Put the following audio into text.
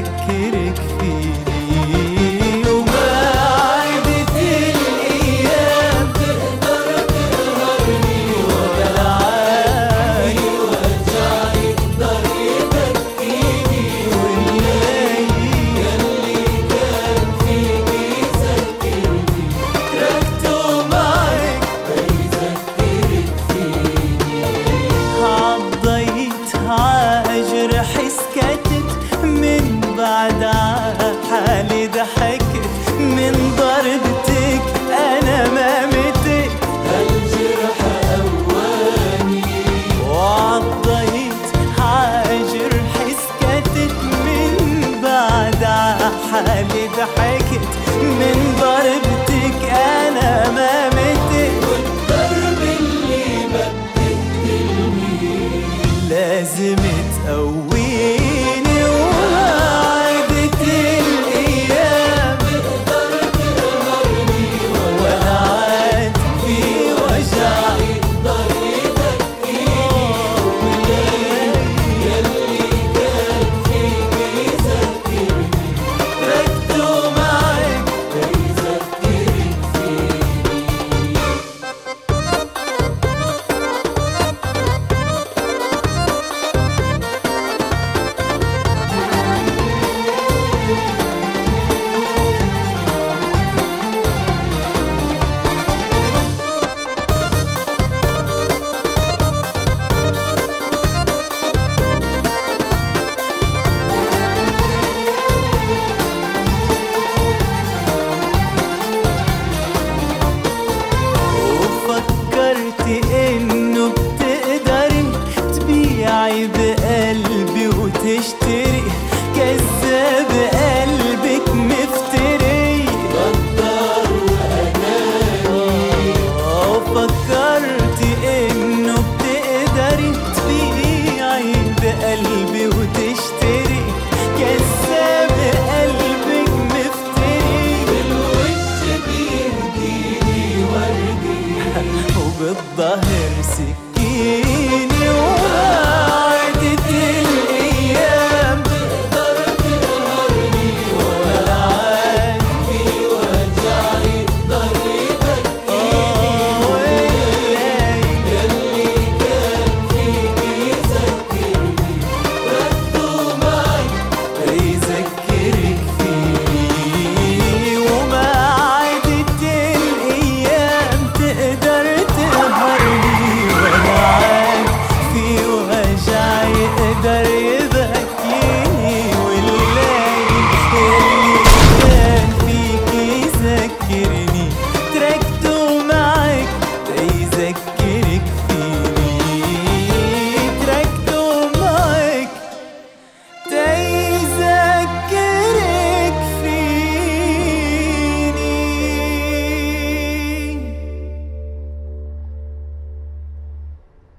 أفكرك فيني، وما عادت الأيام تقدر تقهرني ولا عاد وجع يقدر يبكيني، والليالي اللي كان فيكي يذكرني تركته معك بيذكرك فيني. عضيت عجرح سكتت من بعد حالي ضحكت من ضربتك أنا ما متت هالجرح قواني. وعضيت عجرح سكتت من بعد حالي ضحكت من ضربتك أنا ما متت، والضرب اللي ما بتقتلني لازم تقويني. وعادت الأيام تقدر تقهرني ولا عاد في وجع يقدر يبكيني، والليالي اللي كان فيكي يذكرني تركته معك بيذكرك فيني. وفكرتي إنه بتقدري تبيعي بقلبي وتشتري، كذاب قلبك مفتري غدار وأناني. وفكرتي إنه بتقدري تبيعي بقلبي